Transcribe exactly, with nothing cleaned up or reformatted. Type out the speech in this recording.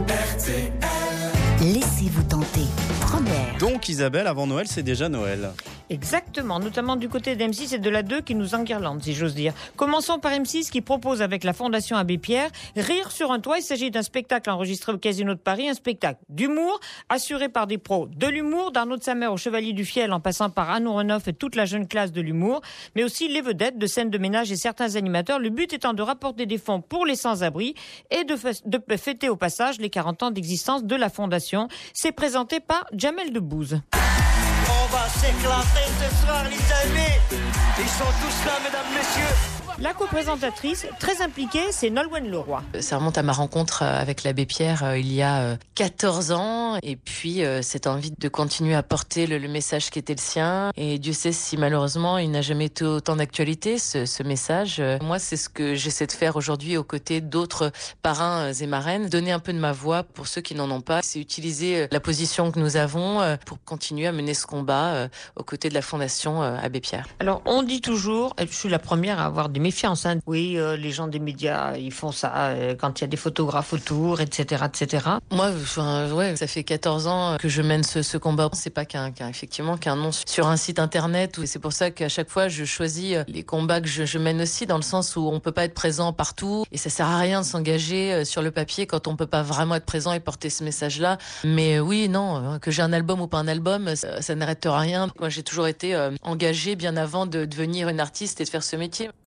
Laissez-vous tenter. Première. Donc Isabelle, avant Noël, c'est déjà Noël. Exactement, notamment du côté d'M six et de la deux qui nous enguirlandent, si j'ose dire. Commençons par M six qui propose avec la Fondation Abbé Pierre Rire sur un toit. Il s'agit d'un spectacle enregistré au Casino de Paris, un spectacle d'humour assuré par des pros de l'humour, d'Arnaud de Samer au Chevalier du Fiel en passant par Anne Renoff et toute la jeune classe de l'humour, mais aussi les vedettes de scènes de ménage et certains animateurs. Le but étant de rapporter des fonds pour les sans-abri et de, f- de fêter au passage les quarante ans d'existence de la Fondation. C'est présenté par Jamel Debbouze. On va s'éclater ce soir, les amis. Ils sont tous là, mesdames, messieurs. La co-présentatrice, très impliquée, c'est Nolwenn Leroy. Ça remonte à ma rencontre avec l'abbé Pierre euh, il y a quatorze ans. Et puis, euh, cette envie de continuer à porter le, le message qui était le sien. Et Dieu sait si malheureusement, il n'a jamais été autant d'actualité, ce, ce message. Euh, moi, c'est ce que j'essaie de faire aujourd'hui aux côtés d'autres parrains et marraines. Donner un peu de ma voix pour ceux qui n'en ont pas. C'est utiliser la position que nous avons euh, pour continuer à mener ce combat euh, aux côtés de la Fondation euh, Abbé Pierre. Alors, on dit toujours, et je suis la première à avoir des méfiance. Hein. Oui, euh, les gens des médias, ils font ça euh, quand il y a des photographes autour, et cetera, et cetera. Moi, enfin, ouais, ça fait quatorze ans que je mène ce, ce combat. C'est pas qu'un, qu'un, effectivement, qu'un nom sur un site internet. Et c'est pour ça qu'à chaque fois, je choisis les combats que je, je mène aussi, dans le sens où on peut pas être présent partout. Et ça sert à rien de s'engager sur le papier quand on peut pas vraiment être présent et porter ce message-là. Mais oui, non, que j'ai un album ou pas un album, ça, ça n'arrête rien. Moi, j'ai toujours été euh, engagée bien avant de devenir une artiste et de faire ce métier.